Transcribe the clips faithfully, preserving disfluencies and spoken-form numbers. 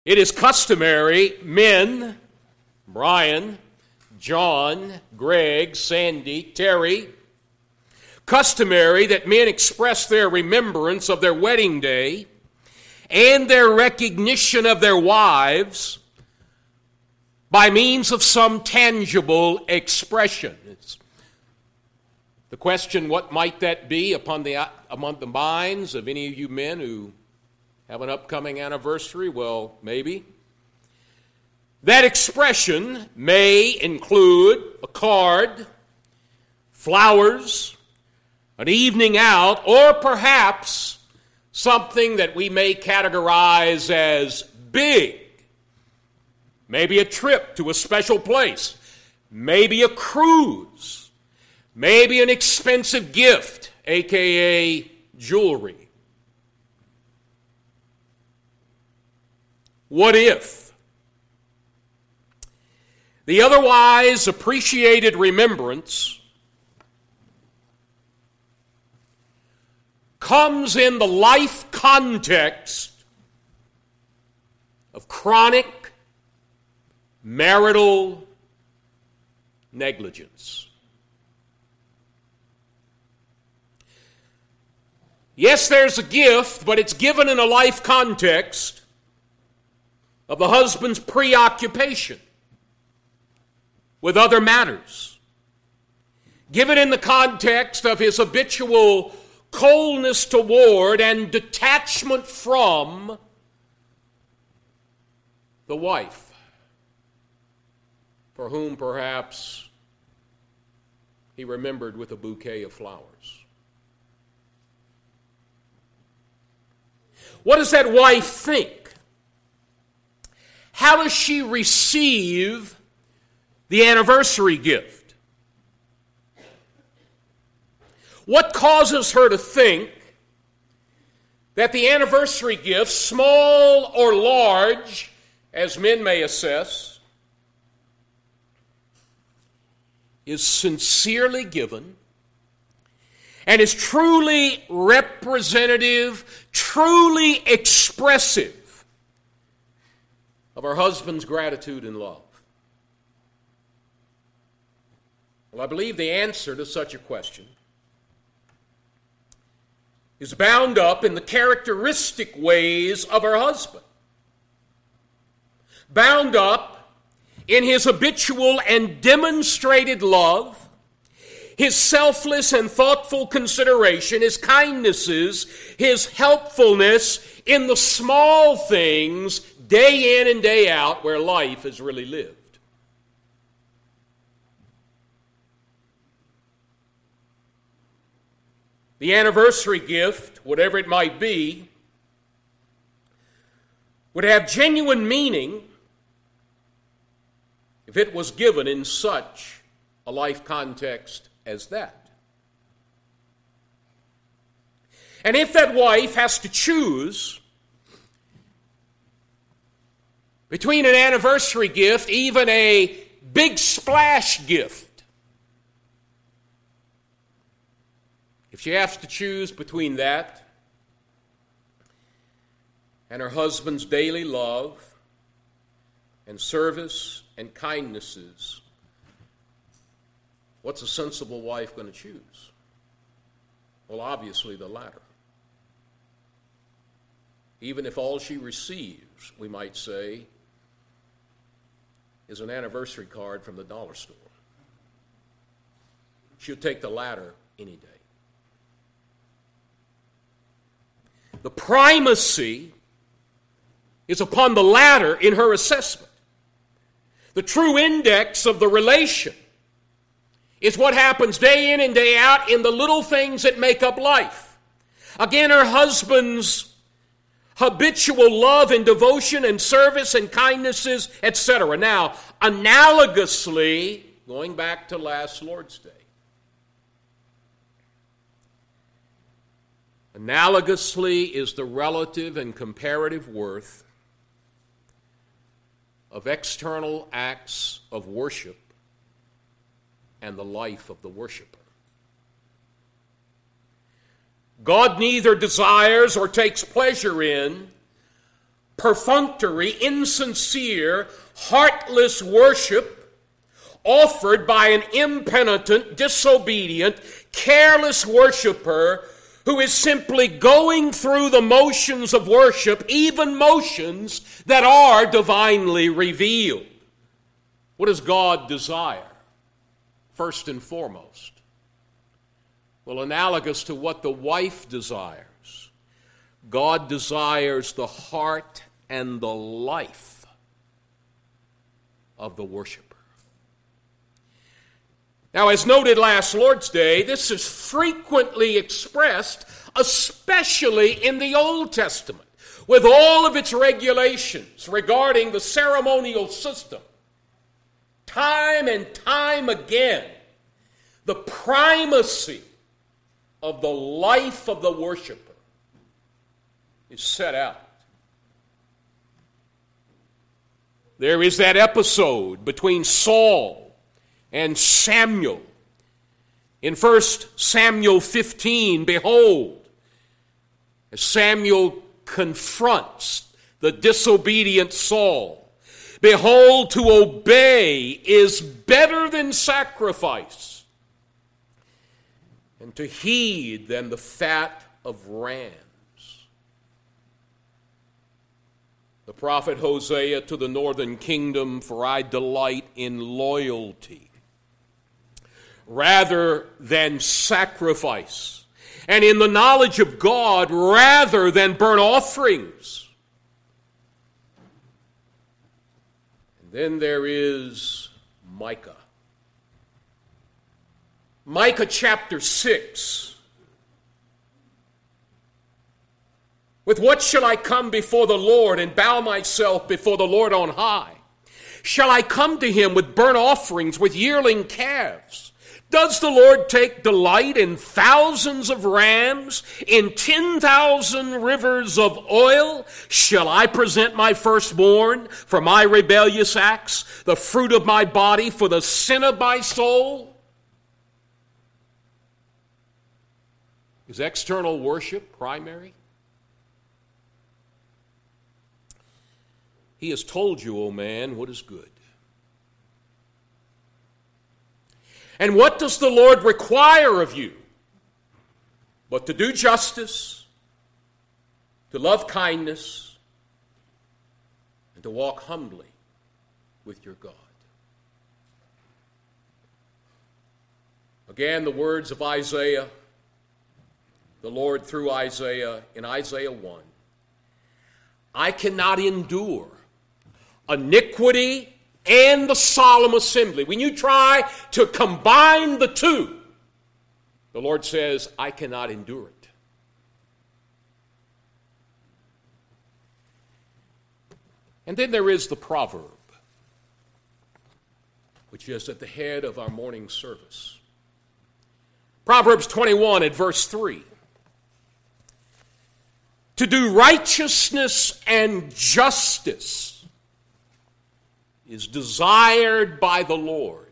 It is customary, men, Brian, John, Greg, Sandy, Terry, customary that men express their remembrance of their wedding day and their recognition of their wives by means of some tangible expression. It's the question, what might that be upon the, among the minds of any of you men who have an upcoming anniversary? Well, maybe. That expression may include a card, flowers, an evening out, or perhaps something that we may categorize as big. Maybe a trip to a special place. Maybe a cruise. Maybe an expensive gift, a k a jewelry. What if the otherwise appreciated remembrance comes in the life context of chronic marital negligence? Yes, there's a gift, but it's given in a life context of the husband's preoccupation with other matters. Given in the context of his habitual coldness toward and detachment from the wife, for whom perhaps he remembered with a bouquet of flowers. What does that wife think? How does she receive the anniversary gift? What causes her to think that the anniversary gift, small or large, as men may assess, is sincerely given and is truly representative, truly expressive of her husband's gratitude and love? Well, I believe the answer to such a question is bound up in the characteristic ways of her husband, bound up in his habitual and demonstrated love, his selfless and thoughtful consideration, his kindnesses, his helpfulness in the small things, day in and day out, where life is really lived. The anniversary gift, whatever it might be, would have genuine meaning if it was given in such a life context as that. And if that wife has to choose between an anniversary gift, even a big splash gift, if she has to choose between that and her husband's daily love and service and kindnesses, what's a sensible wife going to choose? Well, obviously the latter. Even if all she receives, we might say, is an anniversary card from the dollar store, she'll take the latter any day. The primacy is upon the latter in her assessment. The true index of the relation is what happens day in and day out in the little things that make up life. Again, her husband's habitual love and devotion and service and kindnesses, et cetera. Now, analogously, going back to last Lord's Day, analogously is the relative and comparative worth of external acts of worship and the life of the worshiper. God neither desires or takes pleasure in perfunctory, insincere, heartless worship offered by an impenitent, disobedient, careless worshiper who is simply going through the motions of worship, even motions that are divinely revealed. What does God desire? First and foremost, well, analogous to what the wife desires, God desires the heart and the life of the worshiper. Now, as noted last Lord's Day, this is frequently expressed, especially in the Old Testament, with all of its regulations regarding the ceremonial system. Time and time again, the primacy of the life of the worshiper is set out. There is that episode between Saul and Samuel. In First Samuel fifteen, behold, as Samuel confronts the disobedient Saul, behold, to obey is better than sacrifice, and to heed than the fat of rams. The prophet Hosea to the northern kingdom, for I delight in loyalty rather than sacrifice, and in the knowledge of God rather than burnt offerings. Then there is Micah. Micah chapter six. With what shall I come before the Lord and bow myself before the Lord on high? Shall I come to him with burnt offerings, with yearling calves? Does the Lord take delight in thousands of rams, in ten thousand rivers of oil? Shall I present my firstborn for my rebellious acts, the fruit of my body for the sin of my soul? Is external worship primary? He has told you, O man, what is good. And what does the Lord require of you? But to do justice, to love kindness, and to walk humbly with your God. Again, the words of Isaiah, the Lord through Isaiah in Isaiah one. I cannot endure iniquity and the solemn assembly. When you try to combine the two, the Lord says, I cannot endure it. And then there is the proverb, which is at the head of our morning service. Proverbs twenty-one at verse three. To do righteousness and justice is desired by the Lord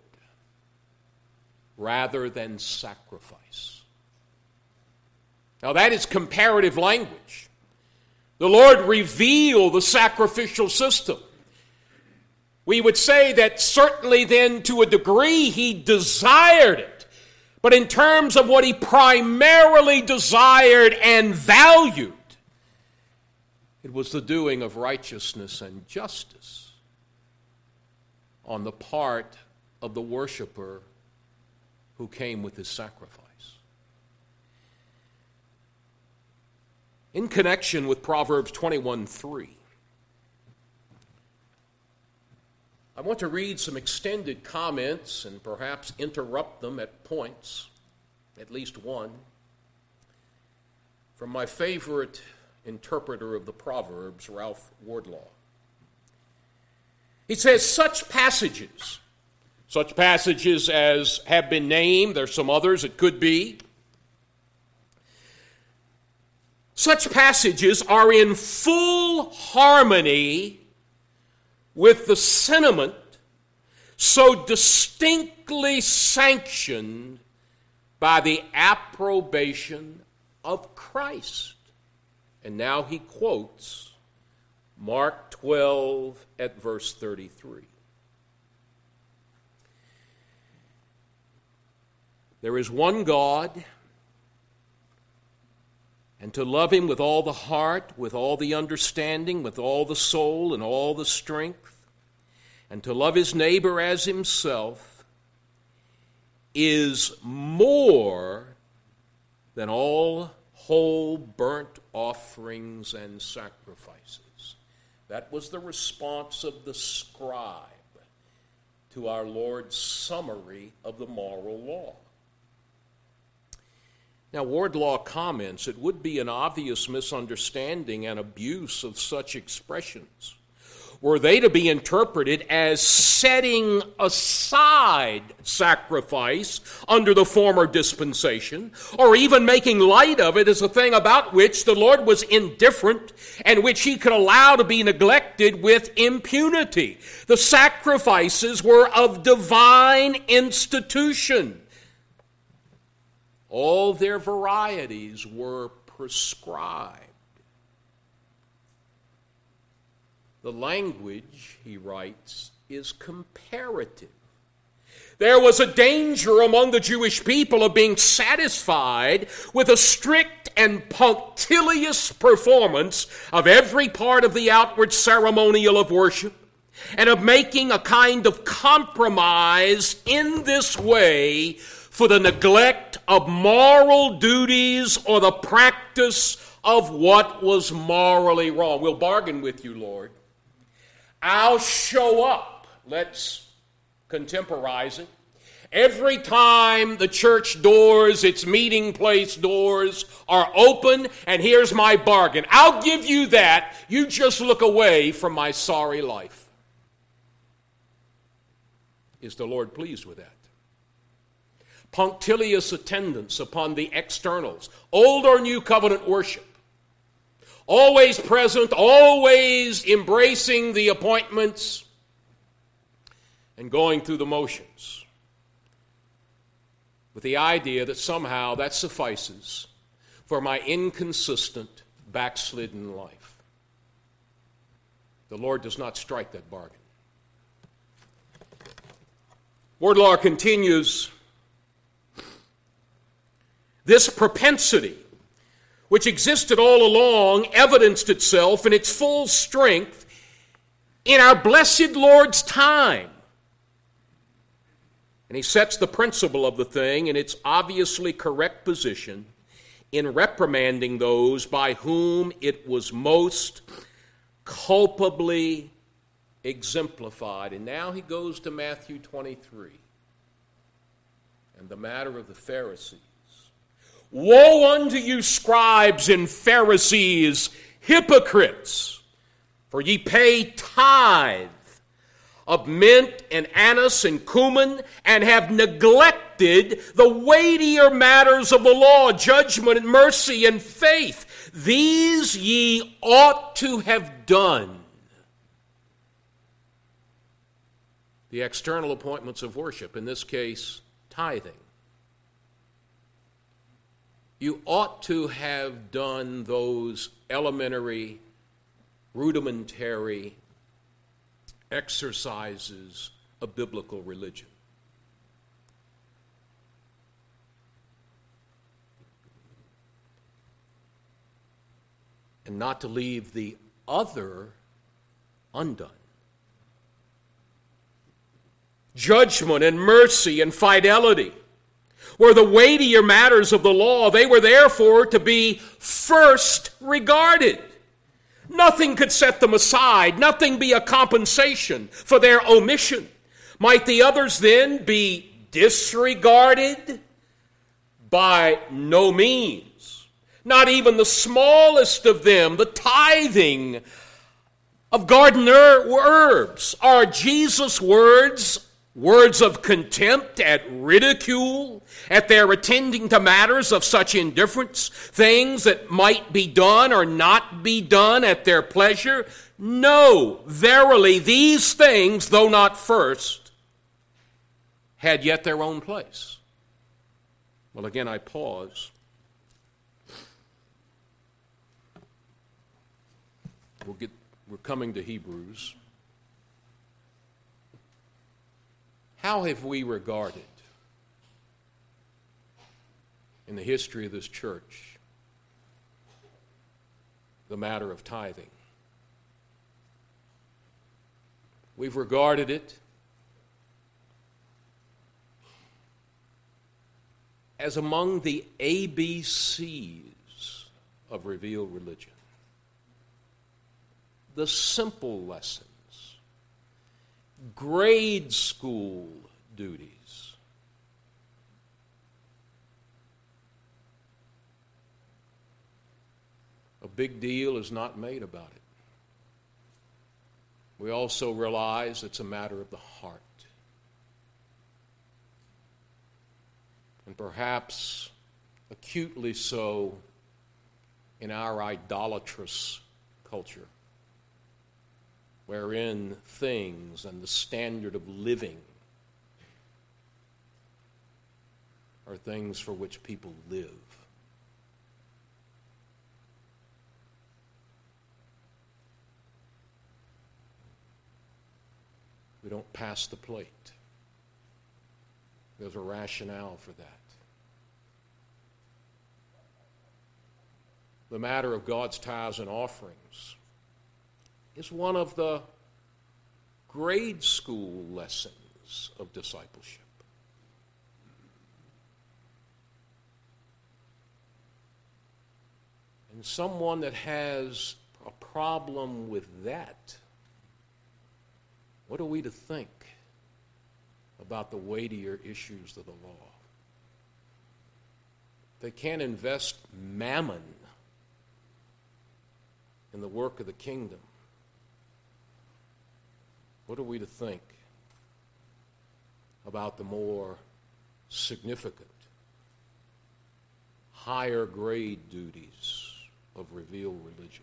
rather than sacrifice. Now that is comparative language. The Lord revealed the sacrificial system. We would say that certainly then to a degree he desired it. But in terms of what he primarily desired and valued, it was the doing of righteousness and justice on the part of the worshiper who came with his sacrifice. In connection with Proverbs twenty-one three, I want to read some extended comments and perhaps interrupt them at points, at least one, from my favorite interpreter of the Proverbs, Ralph Wardlaw. He says, such passages, such passages as have been named, there's some others it could be, such passages are in full harmony with the sentiment so distinctly sanctioned by the approbation of Christ. And now he quotes Mark twelve at verse thirty-three. There is one God, and to love him with all the heart, with all the understanding, with all the soul, and all the strength, and to love his neighbor as himself, is more than all whole burnt offerings and sacrifices. That was the response of the scribe to our Lord's summary of the moral law. Now, Wardlaw comments, it would be an obvious misunderstanding and abuse of such expressions were they to be interpreted as setting aside sacrifice under the former dispensation, or even making light of it as a thing about which the Lord was indifferent and which he could allow to be neglected with impunity. The sacrifices were of divine institution. All their varieties were prescribed. The language, he writes, is comparative. There was a danger among the Jewish people of being satisfied with a strict and punctilious performance of every part of the outward ceremonial of worship, and of making a kind of compromise in this way for the neglect of moral duties or the practice of what was morally wrong. We'll bargain with you, Lord. I'll show up. Let's contemporize it. Every time the church doors, its meeting place doors, are open, and here's my bargain. I'll give you that. You just look away from my sorry life. Is the Lord pleased with that? Punctilious attendance upon the externals, old or new covenant worship, always present, always embracing the appointments and going through the motions with the idea that somehow that suffices for my inconsistent, backslidden life. The Lord does not strike that bargain. Wardlaw continues, this propensity, which existed all along, evidenced itself in its full strength in our blessed Lord's time. And he sets the principle of the thing in its obviously correct position in reprimanding those by whom it was most culpably exemplified. And now he goes to Matthew twenty-three and the matter of the Pharisees. Woe unto you, scribes and Pharisees, hypocrites! For ye pay tithe of mint and anise and cumin, and have neglected the weightier matters of the law, judgment and mercy and faith. These ye ought to have done. The external appointments of worship, in this case, tithing. You ought to have done those elementary, rudimentary exercises of biblical religion. And not to leave the other undone. Judgment and mercy and fidelity were the weightier matters of the law. They were therefore to be first regarded. Nothing could set them aside, nothing be a compensation for their omission. Might the others then be disregarded? By no means. Not even the smallest of them, the tithing of garden herbs, are Jesus' words words of contempt, at ridicule, at their attending to matters of such indifference, things that might be done or not be done at their pleasure? No, verily, these things, though not first, had yet their own place. Well, again, I pause. We'll get We're coming to Hebrews. How have we regarded in the history of this church the matter of tithing? We've regarded it as among the A B Cs of revealed religion. The simple lessons, grade school duties. A big deal is not made about it. We also realize it's a matter of the heart. And perhaps acutely so in our idolatrous culture, wherein things and the standard of living are things for which people live. We don't pass the plate. There's a rationale for that. The matter of God's tithes and offerings is one of the grade school lessons of discipleship. And someone that has a problem with that, what are we to think about the weightier issues of the law? They can't invest mammon in the work of the kingdom. What are we to think about the more significant, higher grade duties of revealed religion?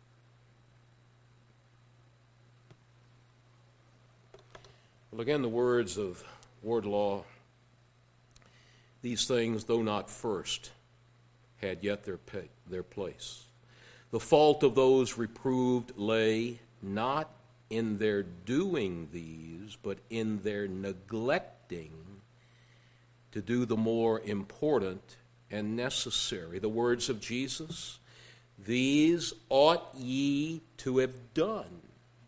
Well, again, the words of Wardlaw, these things, though not first, had yet their, pay, their place. The fault of those reproved lay not in their doing these, but in their neglecting to do the more important and necessary. The words of Jesus, these ought ye to have done,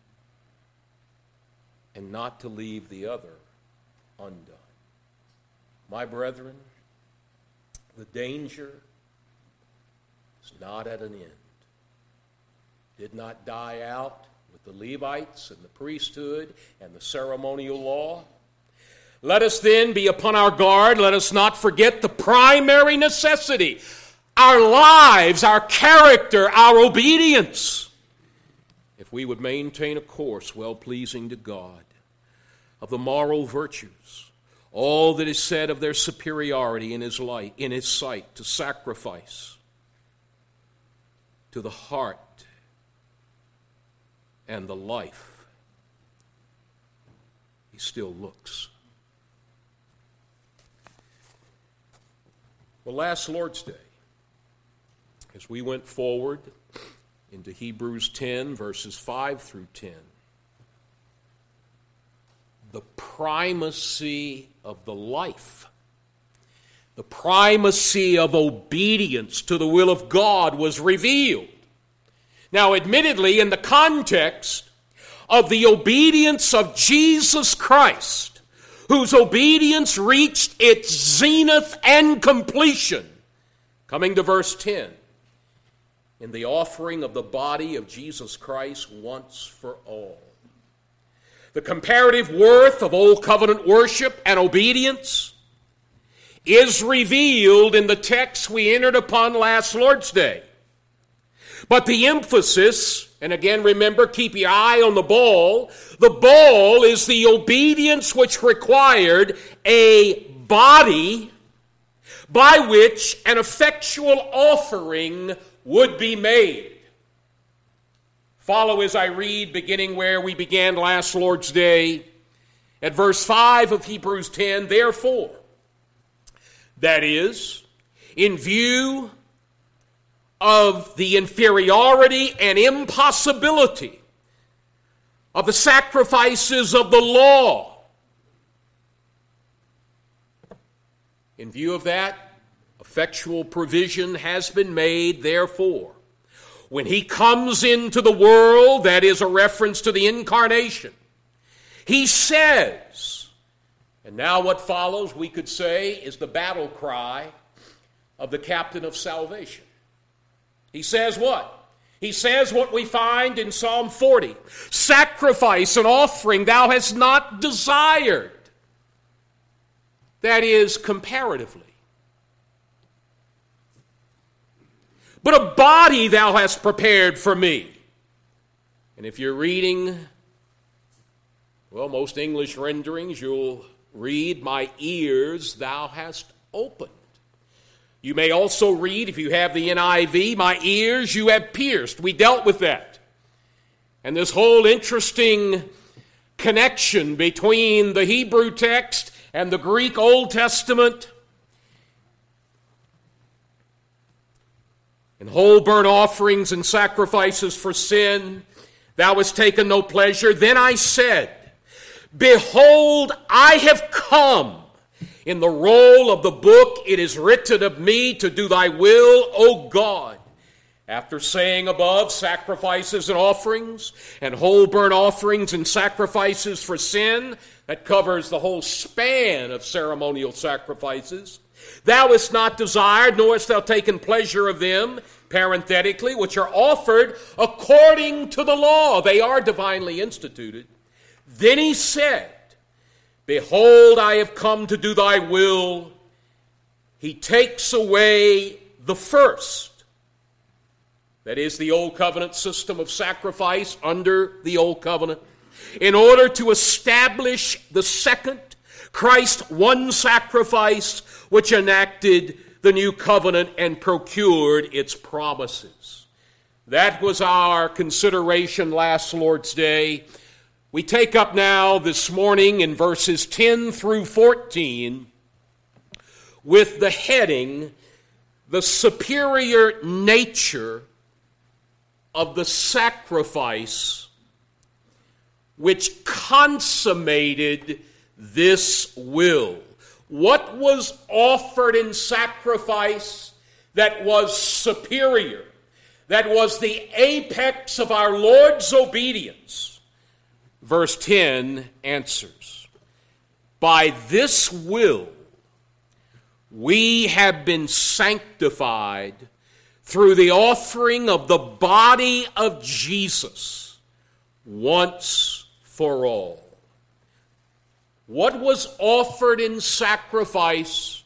and not to leave the other undone. My brethren, the danger is not at an end. Did not die out with the Levites and the priesthood and the ceremonial law. Let us then be upon our guard. Let us not forget the primary necessity, our lives, our character, our obedience, if we would maintain a course well-pleasing to God, of the moral virtues, all that is said of their superiority in his light, in his sight, to sacrifice, to the heart and the life, he still looks. Well, last Lord's Day, as we went forward into Hebrews ten, verses five through ten, the primacy of the life, the primacy of obedience to the will of God was revealed. Now, admittedly, in the context of the obedience of Jesus Christ, whose obedience reached its zenith and completion, coming to verse ten, in the offering of the body of Jesus Christ once for all. The comparative worth of Old Covenant worship and obedience is revealed in the text we entered upon last Lord's Day. But the emphasis, and again remember, keep your eye on the ball, the ball is the obedience which required a body by which an effectual offering would be made. Follow as I read, beginning where we began last Lord's Day, at verse five of Hebrews ten, therefore, that is, in view of the inferiority and impossibility of the sacrifices of the law. In view of that, effectual provision has been made, therefore, when he comes into the world, that is a reference to the incarnation, he says, and now what follows, we could say, is the battle cry of the captain of salvation. He says what? He says what we find in Psalm forty. Sacrifice and offering thou hast not desired. That is, comparatively. But a body thou hast prepared for me. And if you're reading, well, most English renderings, you'll read, my ears thou hast opened. You may also read, if you have the N I V, my ears you have pierced. We dealt with that. And this whole interesting connection between the Hebrew text and the Greek Old Testament, and whole burnt offerings and sacrifices for sin, thou hast taken no pleasure. Then I said, behold, I have come. In the roll of the book it is written of me to do thy will, O God. After saying above, sacrifices and offerings, and whole burnt offerings and sacrifices for sin, that covers the whole span of ceremonial sacrifices. Thou hast not desired, nor hast thou taken pleasure of them, parenthetically, which are offered according to the law. They are divinely instituted. Then he said, behold, I have come to do thy will. He takes away the first. That is the old covenant system of sacrifice under the old covenant. In order to establish the second, Christ one sacrifice which enacted the new covenant and procured its promises. That was our consideration last Lord's Day. We take up now this morning in verses ten through fourteen with the heading, the superior nature of the sacrifice which consummated this will. What was offered in sacrifice that was superior, that was the apex of our Lord's obedience? Verse ten answers, by this will we have been sanctified through the offering of the body of Jesus once for all. What was offered in sacrifice?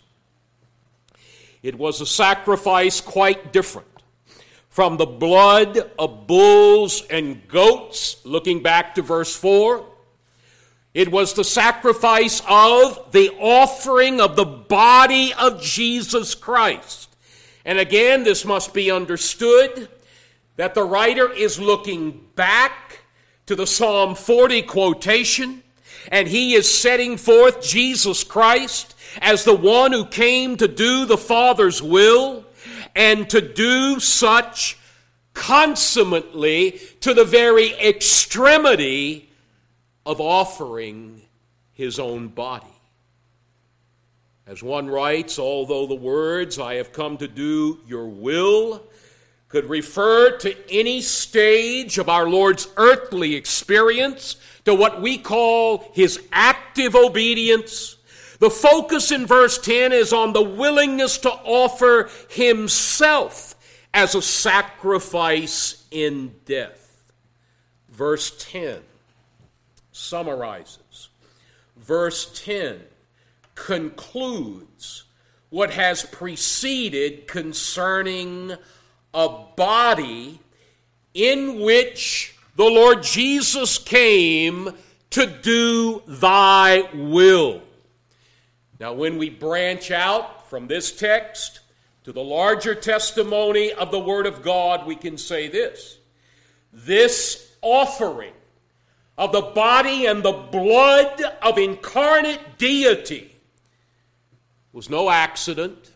It was a sacrifice quite different from the blood of bulls and goats, looking back to verse four. It was the sacrifice of the offering of the body of Jesus Christ. And again, this must be understood that the writer is looking back to the Psalm forty quotation, and he is setting forth Jesus Christ as the one who came to do the Father's will and to do such consummately to the very extremity of offering his own body. As one writes, although the words, I have come to do your will, could refer to any stage of our Lord's earthly experience, to what we call his active obedience, the focus in verse ten is on the willingness to offer himself as a sacrifice in death. Verse ten summarizes. Verse ten concludes what has preceded concerning a body in which the Lord Jesus came to do thy will. Now, when we branch out from this text to the larger testimony of the Word of God, we can say this. This offering of the body and the blood of incarnate deity was no accident,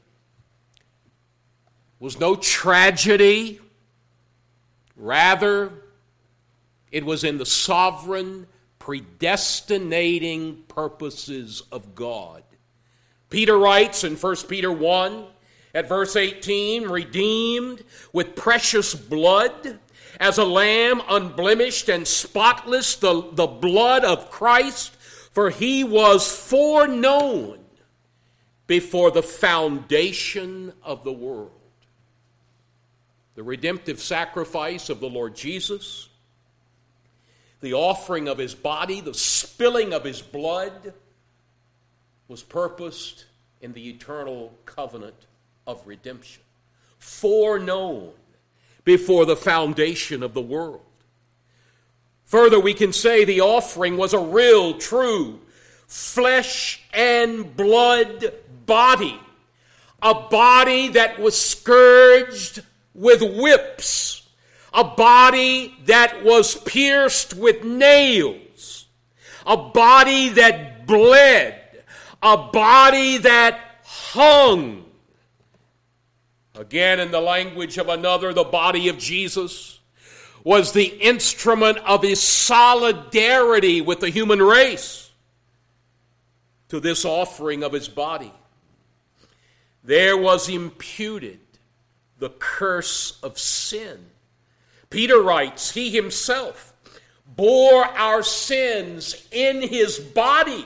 was no tragedy. Rather, It was in the sovereign, predestinating purposes of God. Peter writes in First Peter one, at verse eighteen, redeemed with precious blood, as a lamb unblemished and spotless, the, the blood of Christ, for he was foreknown before the foundation of the world. The redemptive sacrifice of the Lord Jesus, the offering of his body, the spilling of his blood, was purposed in the eternal covenant of redemption, foreknown before the foundation of the world. Further, we can say the offering was a real, true, flesh and blood body, a body that was scourged with whips, a body that was pierced with nails, a body that bled, a body that hung. Again, in the language of another, the body of Jesus was the instrument of his solidarity with the human race. To this offering of his body, there was imputed the curse of sin. Peter writes, he himself bore our sins in his body.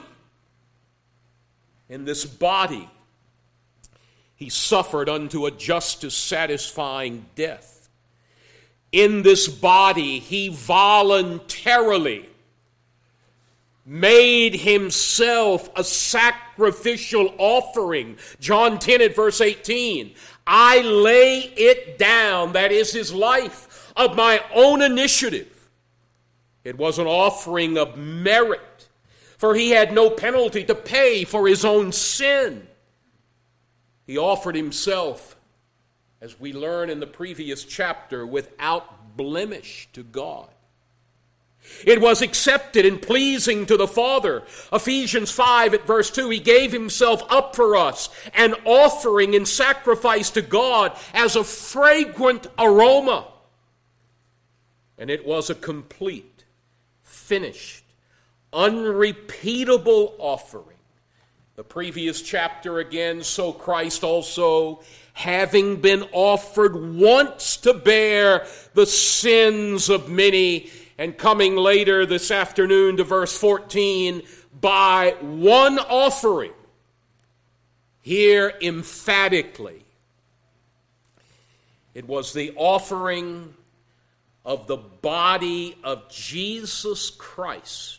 In this body, he suffered unto a justice satisfying death. In this body, he voluntarily made himself a sacrificial offering. John ten at verse eighteen. I lay it down, that is his life, of my own initiative. It was an offering of merit, for he had no penalty to pay for his own sin. He offered himself, as we learn in the previous chapter, without blemish to God. It was accepted and pleasing to the Father. Ephesians five at verse two, he gave himself up for us, an offering and sacrifice to God as a fragrant aroma. And it was a complete, finished, unrepeatable offering. The previous chapter again, so Christ also, having been offered once to bear the sins of many, and coming later this afternoon to verse fourteen, by one offering, here emphatically, it was the offering of the body of Jesus Christ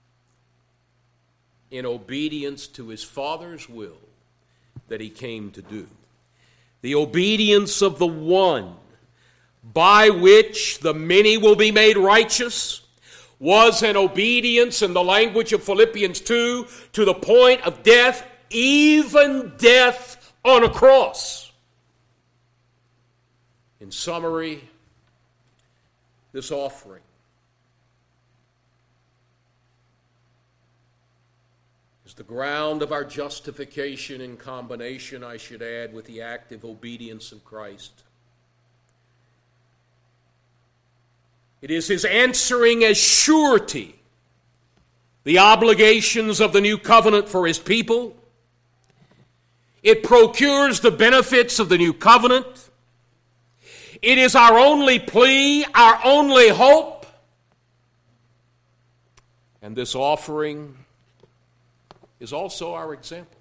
in obedience to his Father's will that he came to do. The obedience of the one by which the many will be made righteous was an obedience, in the language of Philippians two, to the point of death, even death on a cross. In summary, this offering is the ground of our justification in combination, I should add, with the active obedience of Christ. It is his answering as surety the obligations of the new covenant for his people. It procures the benefits of the new covenant. It is our only plea, our only hope. And this offering is also our example.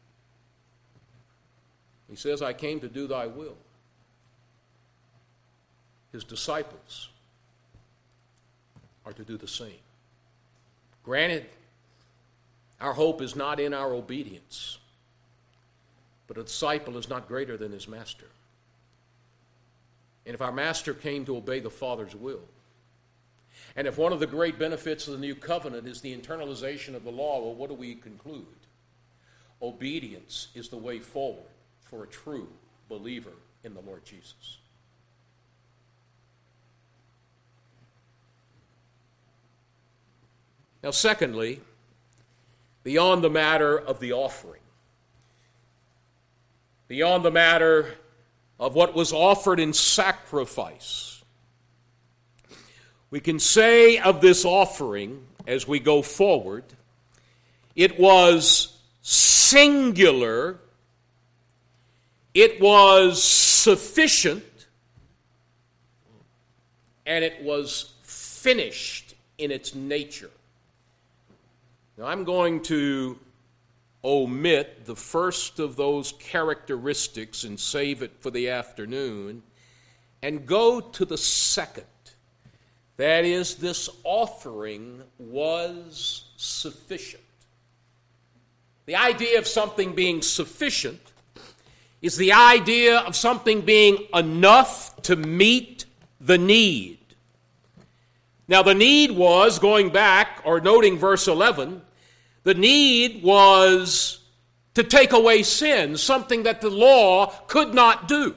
He says, I came to do thy will. His disciples are to do the same. Granted, our hope is not in our obedience, but a disciple is not greater than his master. And if our master came to obey the Father's will, and if one of the great benefits of the new covenant is the internalization of the law, well, what do we conclude? Obedience is the way forward for a true believer in the Lord Jesus. Now, secondly, beyond the matter of the offering, beyond the matter of what was offered in sacrifice, We can say of this offering as we go forward, it was singular, it was sufficient, and it was finished in its nature. Now I'm going to omit the first of those characteristics and save it for the afternoon and go to the second. That is, this offering was sufficient. The idea of something being sufficient is the idea of something being enough to meet the need. Now, the need was, going back or noting verse eleven, the need was to take away sin, something that the law could not do.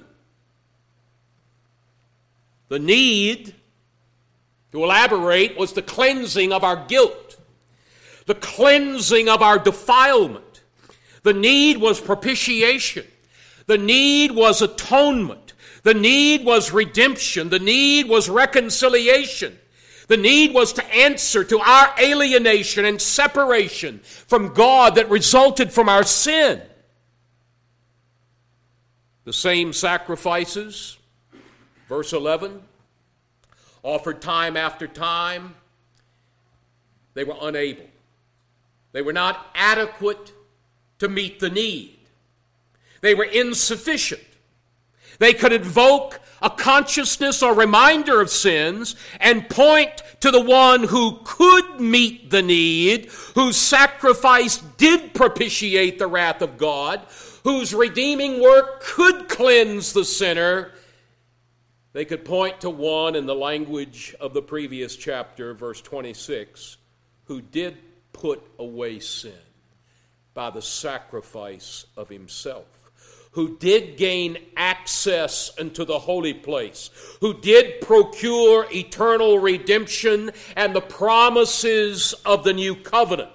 The need, to elaborate, was the cleansing of our guilt, the cleansing of our defilement. The need was propitiation. The need was atonement. The need was redemption. The need was reconciliation. The need was to answer to our alienation and separation from God that resulted from our sin. The same sacrifices, verse eleven, offered time after time, they were unable. They were not adequate to meet the need. They were insufficient. They could invoke a consciousness or reminder of sins and point to the one who could meet the need, whose sacrifice did propitiate the wrath of God, whose redeeming work could cleanse the sinner. They could point to one, in the language of the previous chapter, verse twenty-six, who did put away sin by the sacrifice of himself, who did gain access into the holy place, who did procure eternal redemption and the promises of the new covenant.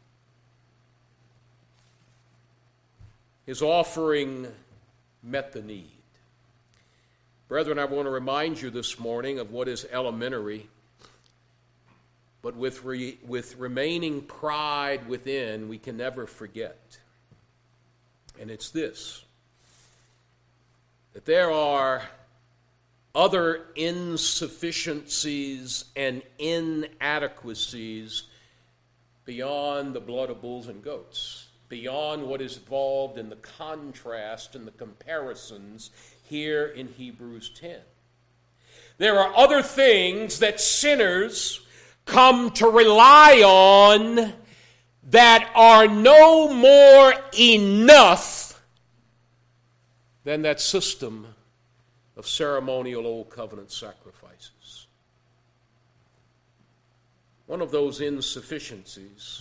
His offering met the need. Brethren, I want to remind you this morning of what is elementary, but with, re, with remaining pride within, we can never forget. And it's this: that there are other insufficiencies and inadequacies beyond the blood of bulls and goats, beyond what is involved in the contrast and the comparisons here in Hebrews ten. There are other things that sinners come to rely on that are no more enough than that system of ceremonial Old Covenant sacrifices. One of those insufficiencies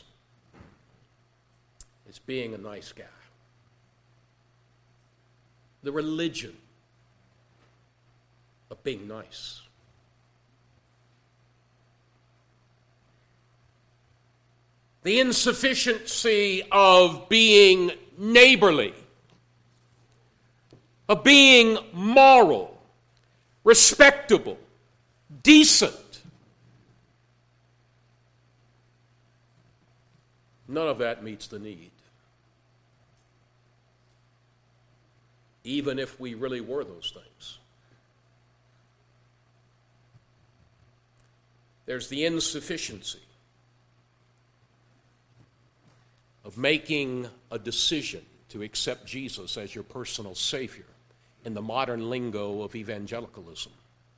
is being a nice guy. The religion of being nice. The insufficiency of being neighborly, of being moral, respectable, decent. None of that meets the need. Even if we really were those things. There's the insufficiency of making a decision to accept Jesus as your personal Savior in the modern lingo of evangelicalism.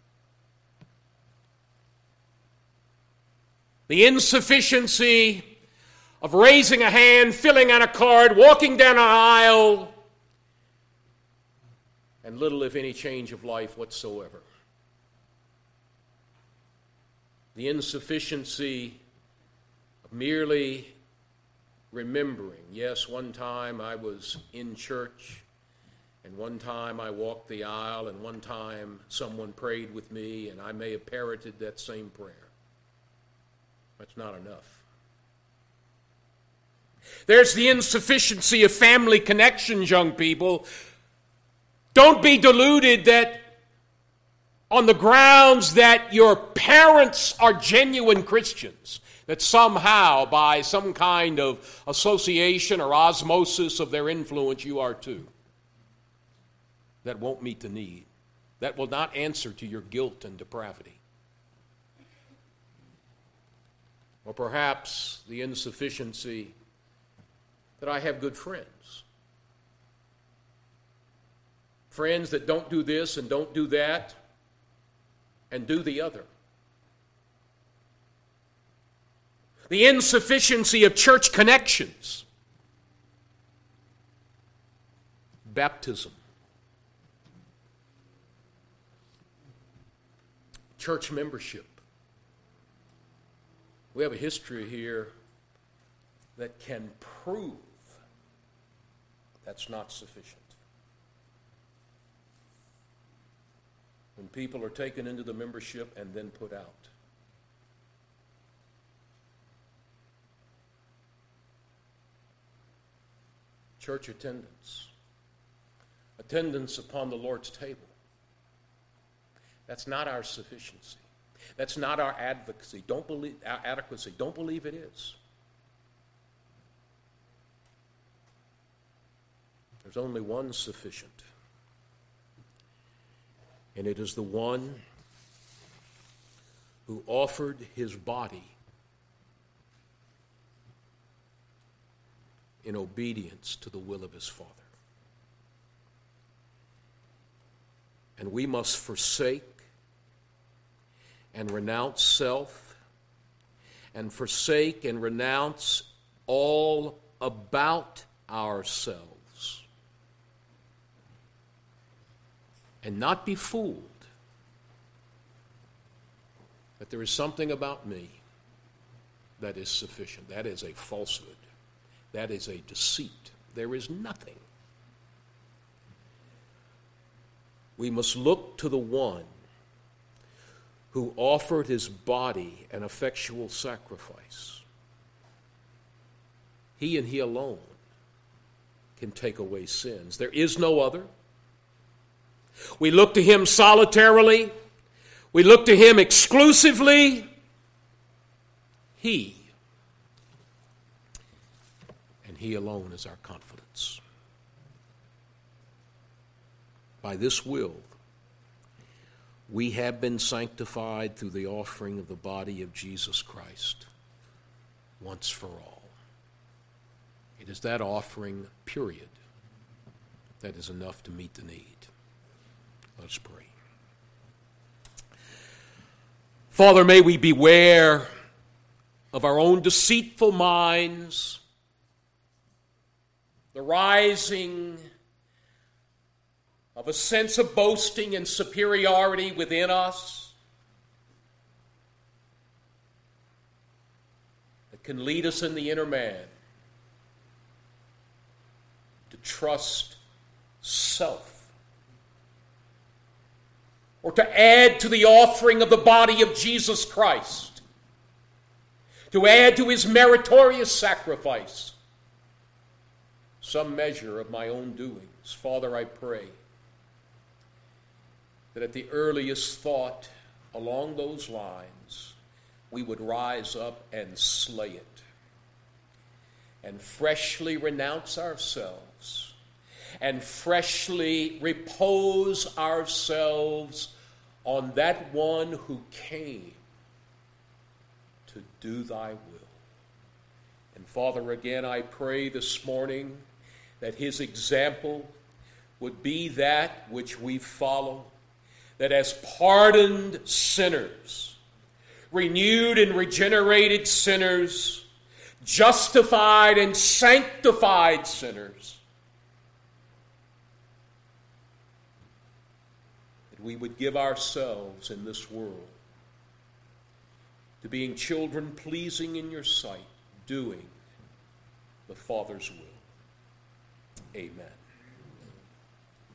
The insufficiency of raising a hand, filling out a card, walking down an aisle, and little if any change of life whatsoever. The insufficiency of merely remembering, yes, one time I was in church, and one time I walked the aisle, and one time someone prayed with me, and I may have parroted that same prayer. That's not enough. There's the insufficiency of family connections, young people. Don't be deluded that on the grounds that your parents are genuine Christians, that somehow by some kind of association or osmosis of their influence you are too. That won't meet the need. That will not answer to your guilt and depravity. Or perhaps the insufficiency that I have good friends. Friends that don't do this and don't do that and do the other. The insufficiency of church connections. Baptism. Church membership. We have a history here that can prove that's not sufficient. When people are taken into the membership and then put out. Church attendance. Attendance upon the Lord's table. That's not our sufficiency. That's not our advocacy. Don't believe our adequacy. Don't believe it is. There's only one sufficient. And it is the one who offered his body in obedience to the will of his Father. And we must forsake and renounce self, and forsake and renounce all about ourselves, and not be fooled that there is something about me that is sufficient. That is a falsehood. That is a deceit. There is nothing. We must look to the one who offered his body an effectual sacrifice. He and he alone can take away sins. There is no other. We look to him solitarily. We look to him exclusively. He and he alone is our confidence. By this will, we have been sanctified through the offering of the body of Jesus Christ once for all. It is that offering, period, that is enough to meet the need. Let us pray. Father, may we beware of our own deceitful minds, the rising of a sense of boasting and superiority within us that can lead us in the inner man to trust self, or to add to the offering of the body of Jesus Christ, to add to his meritorious sacrifice some measure of my own doings. Father, I pray that at the earliest thought along those lines, we would rise up and slay it, and freshly renounce ourselves, and freshly repose ourselves on that one who came to do thy will. And Father, again, I pray this morning that his example would be that which we follow, that as pardoned sinners, renewed and regenerated sinners, justified and sanctified sinners, that we would give ourselves in this world to being children pleasing in your sight, doing the Father's will. Amen.